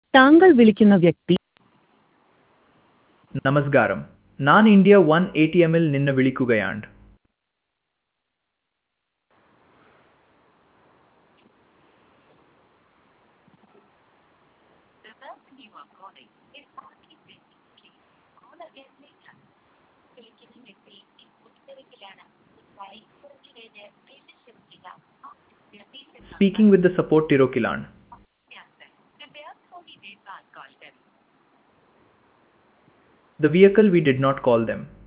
താങ്കൾ വിളിക്കുന്ന വ്യക്തി നമസ്കാരം. ഞാൻ ഇന്ത്യ വൺ എ ടി എമ്മിൽ നിന്ന് വിളിക്കുകയാണ്. സ്പീക്കിംഗ് വിത്ത് ദ സപ്പോർട്ട് തിരക്കിലാണ്. The vehicle we did not call them.